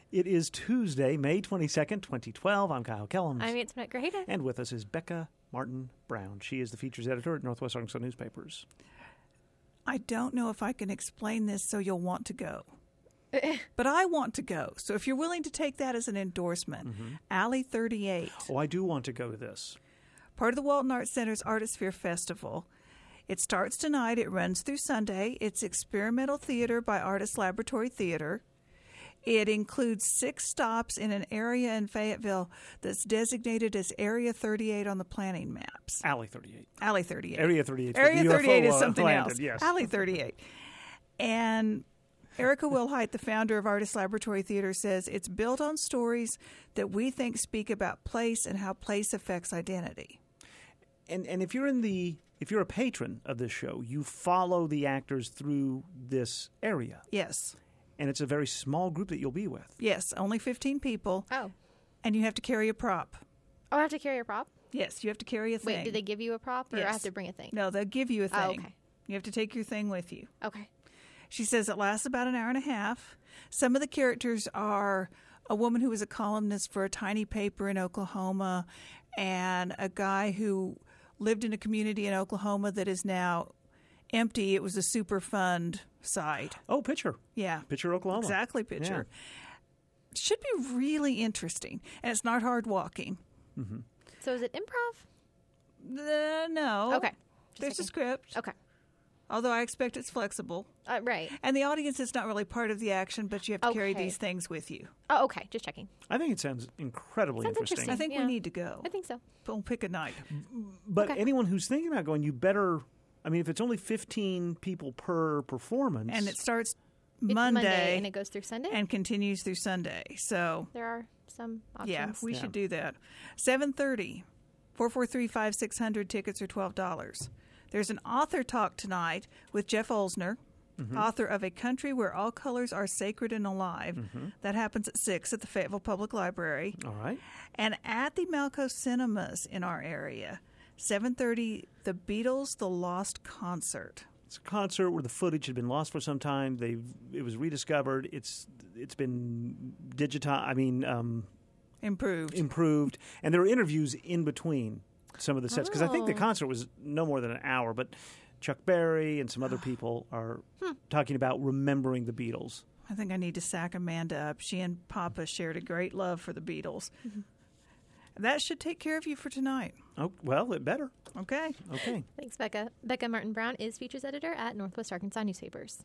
It is Tuesday, May 22nd, 2012. I'm Kyle Kellums. I'm Antoinette Grajeda. And with us is Becca Martin Brown. She is the features editor at Northwest Arkansas Newspapers. I don't know if I can explain this so you'll want to go. But I want to go. So if you're willing to take that as an endorsement, Alley 38. Oh, I do want to go to this. Part of the Walton Arts Center's Artisphere Festival. It starts tonight. It runs through Sunday. It's experimental theater by Artist Laboratory Theater. It includes 6 stops in an area in Fayetteville that's designated as Area 38 on the planning maps. Alley 38. Alley 38. Area 38. Area 38 is UFO, something landed, else. Yes. Alley 38. And Erica Wilhite, the founder of Artist Laboratory Theater, says it's built on stories that we think speak about place and how place affects identity. And if you're a patron of this show, you follow the actors through this area. Yes. And it's a very small group that you'll be with. Yes, only 15 people. Oh. And you have to carry a prop. Oh, I have to carry a prop? Yes, you have to carry a thing. Wait, do they give you a prop or I have to bring a thing? No, they'll give you a thing. Oh, okay. You have to take your thing with you. Okay. She says it lasts about an hour and a half. Some of the characters are a woman who was a columnist for a tiny paper in Oklahoma and a guy who lived in a community in Oklahoma that is now empty. It was a Superfund site. Oh, Pitcher. Yeah. Pitcher, Oklahoma. Exactly, Pitcher. Yeah. Should be really interesting. And it's not hard walking. Mm-hmm. So is it improv? No. Okay. There's a script. Okay. Although I expect it's flexible. Right. And the audience is not really part of the action, but you have to carry these things with you. Oh, okay. Just checking. I think it sounds incredibly interesting. I think we need to go. I think so. We'll pick a night. But anyone who's thinking about going, you better, I mean, if it's only 15 people per performance. And it starts It's Monday. And it goes through Sunday? And continues through Sunday. So there are some options. Yeah, we should do that. 7:30, 443-5600, tickets are $12. There's an author talk tonight with Jeff Olsner, author of A Country Where All Colors Are Sacred and Alive. That happens at 6 at the Fayetteville Public Library. All right. And at the Malco Cinemas in our area, 7:30, The Beatles, The Lost Concert. It's a concert where the footage had been lost for some time. It was rediscovered. It's been digitized. Improved. And there are interviews in between some of the sets, because I think the concert was no more than an hour, but Chuck Berry and some other people are talking about remembering the Beatles. I think I need to sack Amanda up. She and Papa shared a great love for the Beatles. That should take care of you for tonight. Oh, well, it better. Okay. Okay. Thanks, Becca. Becca Martin Brown is features editor at Northwest Arkansas Newspapers.